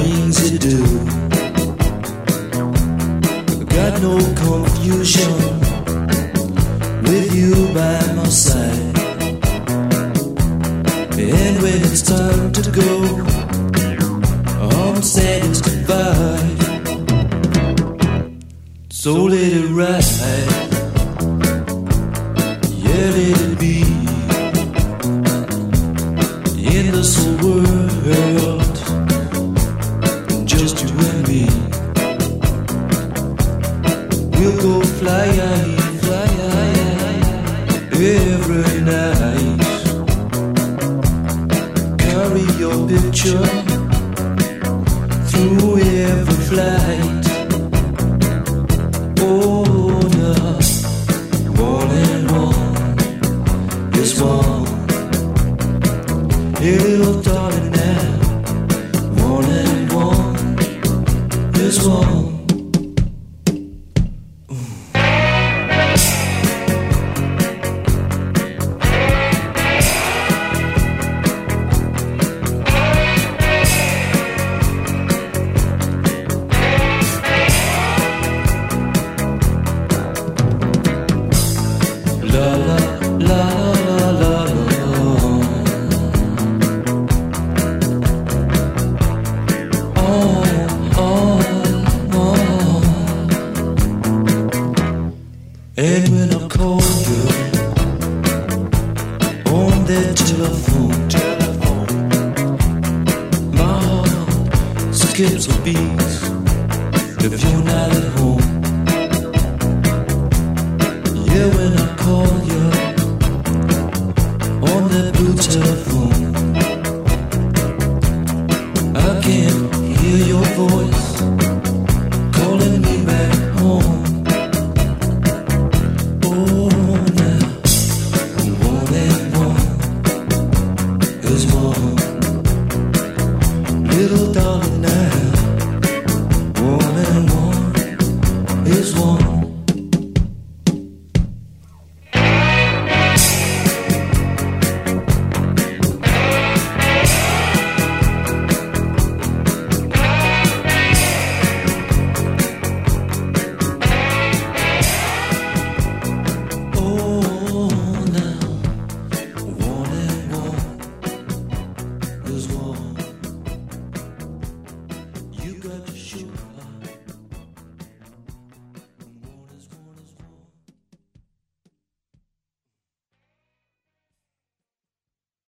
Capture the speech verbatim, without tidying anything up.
things you do. Got no confusion with you by my side. And when it's time to go, I'm saying it's goodbye. So let it ride, yeah, let it be. In this whole world, just you and me. We'll go fly high, fly high every night. Carry your picture through every flight. Oh, no, all in one is one. Hey, little darling, now one and one is one. And when I call you on that telephone, telephone, my heart skips a beat if you're not at home. Yeah, when I call you on that blue telephone, I can't hear your voice.